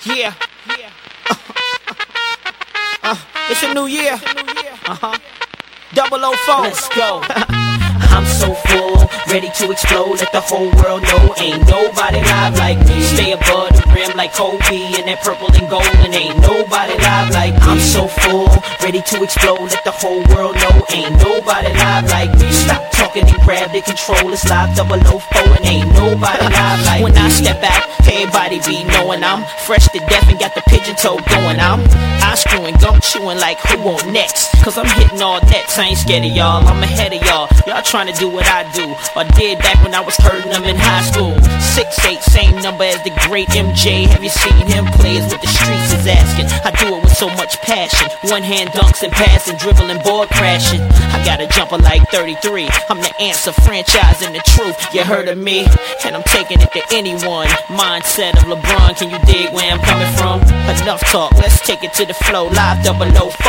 Yeah. It's a new year. 004. Let's go. I'm so full, ready to explode, let the whole world know ain't nobody live like me. Stay above the rim like Kobe and that purple and gold, and ain't nobody live like me. I'm so full, ready to explode, let the whole world know ain't nobody live like me. Stop talking and grab the control, it's live 004 and ain't nobody live like me. When I step out, everybody be knowing I'm fresh to death and got the pigeon toe going. I'm eye screwing, gum chewing like who want next, cause I'm hitting all nets, I ain't scared of y'all, I'm ahead of y'all. Y'all trying to do what I do, or did back when I was hurting them in high school. 6'8", same number as the great MJ. Have you seen him play? Is what the streets is asking. I do it with so much passion. One hand dunks and passing, dribbling, board crashing. I got a jumper like 33. I'm the answer, franchising the truth. You heard of me, and I'm taking it to anyone. Mindset of LeBron, can you dig where I'm coming from? Enough talk, let's take it to the flow. Live 004,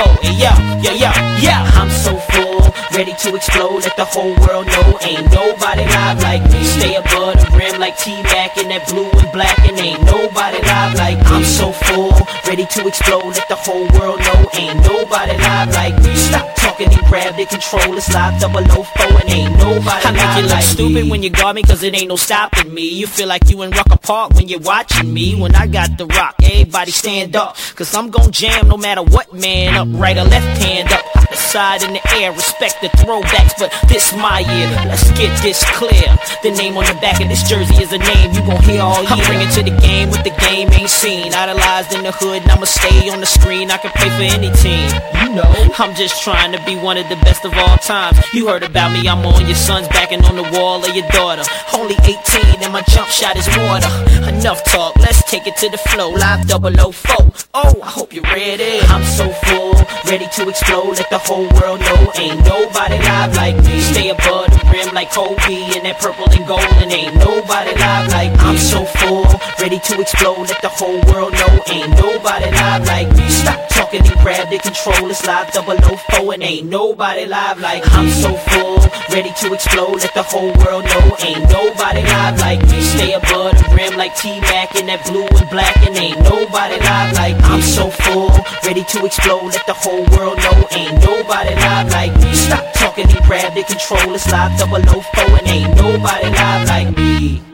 yeah. I'm so full, ready to explode, let the whole world know ain't nobody live like me. Stay above the rim like T-Mac in that blue and black, and ain't nobody live like me. I'm so full, ready to explode, let the whole world know ain't nobody live like me. Stop talking and grab the control, it's live 004 and ain't nobody live like me. I make you look stupid when you guard me, cause it ain't no stopping me. You feel like you in Rucker Park when you're watching me. When I got the rock, everybody stand up, cause I'm gon' jam no matter what, man. Up, right or left hand up, the side in the air, respect the throwbacks, but this my year, let's get this clear. The name on the back of this jersey is a name you gon' hear all year. I'm bringing to the game what the game ain't seen. Idolized in the hood, and I'ma stay on the screen. I can play for any team, you know. I'm just trying to be one of the best of all times. You heard about me, I'm on your son's back and on the wall of your daughter. Only 18 and my jump shot is water. Enough talk, let's take it to the flow. Live 004. Oh, I hope you're ready. I'm so full, ready to explode, let the whole world know ain't nobody live like me. Stay above the rim like Kobe and that purple and gold, and ain't nobody live like me. I'm so full, ready to explode, let the whole world know ain't nobody live like me. Stop talking and grab the control, it's live 004 and ain't nobody live like me. I'm so full, ready to explode, let the whole world know ain't nobody live like me. Stay above the rim like T-Mac in that blue and black, and ain't nobody live like me. I'm so full, ready to explode, let the whole world know ain't nobody live like me. Stop talking and grab the control, it's live 004 and ain't nobody live like me.